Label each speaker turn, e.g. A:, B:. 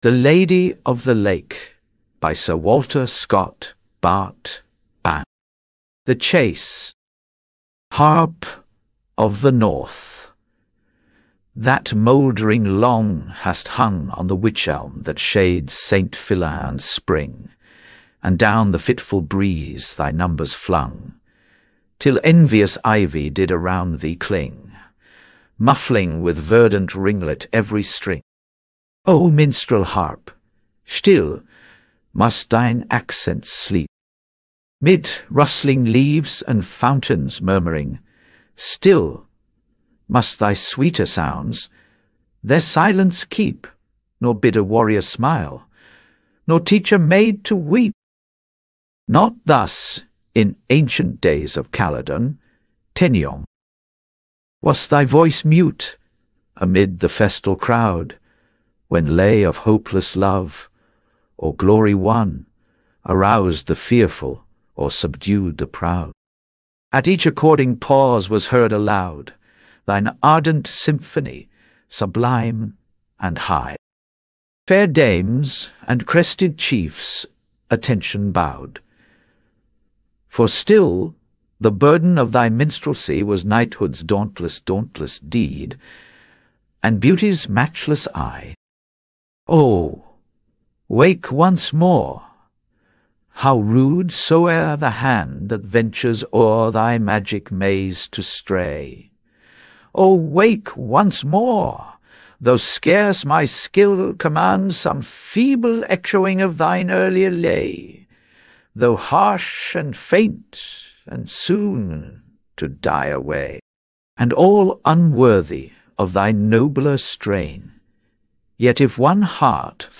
A: The Lady of the Lake by Sir Walter Scott, Bart. Bann. The Chase. Harp of the North, that mouldering long hast hung on the wych-elm that shades St. Fillan's spring, and down the fitful breeze thy numbers flung, till envious ivy did around thee cling, muffling with verdant ringlet every string. O minstrel harp, still must thine accents sleep, mid rustling leaves and fountains murmuring, still must thy sweeter sounds their silence keep, nor bid a warrior smile, nor teach a maid to weep. Not thus in ancient days of Caledon, Tenion, was thy voice mute amid the festal crowd, when lay of hopeless love, or glory won, aroused the fearful, or subdued the proud. At each according pause was heard aloud thine ardent symphony, sublime and high. Fair dames and crested chiefs attention bowed, for still the burden of thy minstrelsy was knighthood's dauntless deed, and beauty's matchless eye. Oh, wake once more! How rude soe'er the hand that ventures o'er thy magic maze to stray. Oh, wake once more, though scarce my skill commands some feeble echoing of thine earlier lay, though harsh and faint, and soon to die away, and all unworthy of thy nobler strain. Yet if one heart